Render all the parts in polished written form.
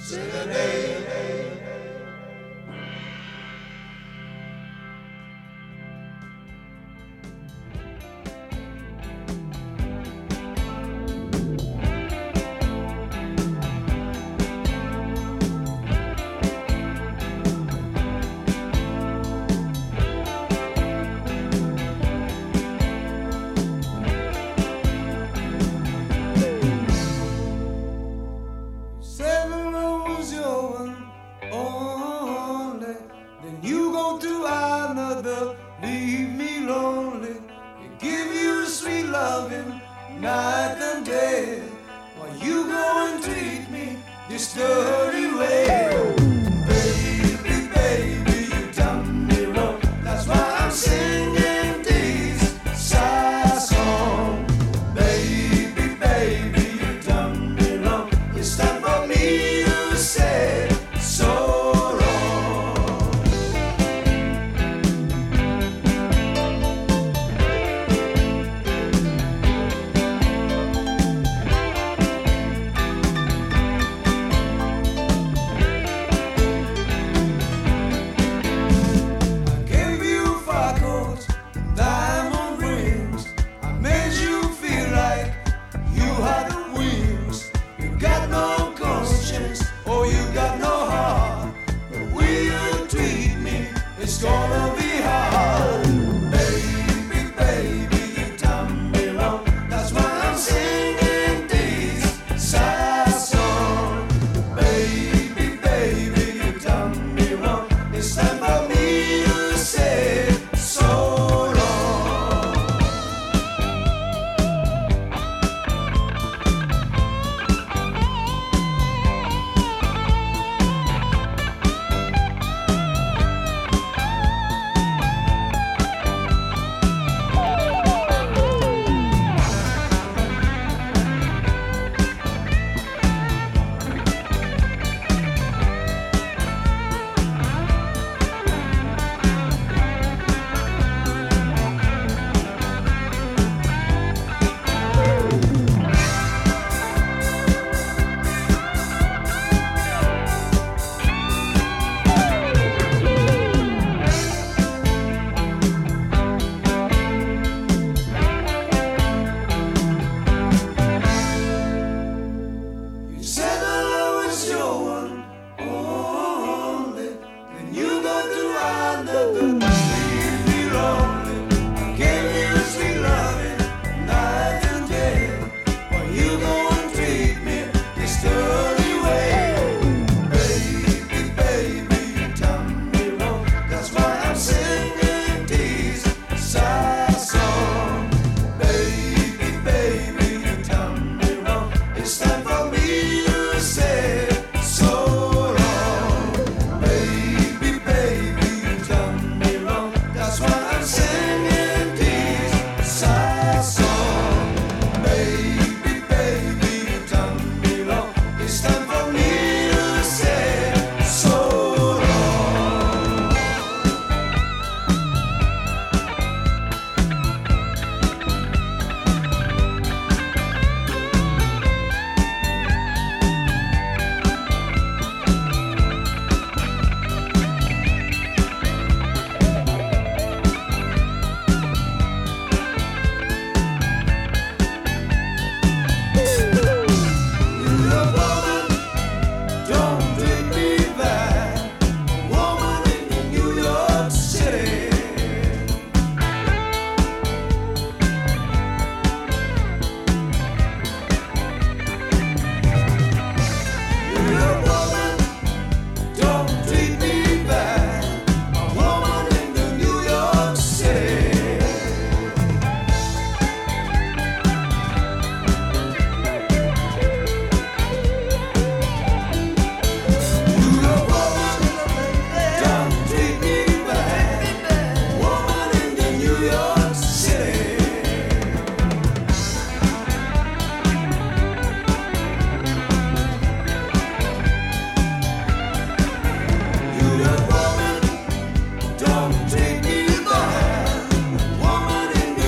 Leave me lonely and give you sweet loving night and day, while you go and treat me this dirty way. Baby, baby, you done me wrong. That's why I'm singing this sad song. Baby, baby, you done me wrong. It's time for me to say so. It's gonna be hard. Baby, baby, you done me wrong. That's why I'm singing this sad song. Baby, baby, you done me wrong. It's time for me to say so long.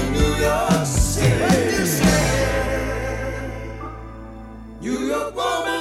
New York woman.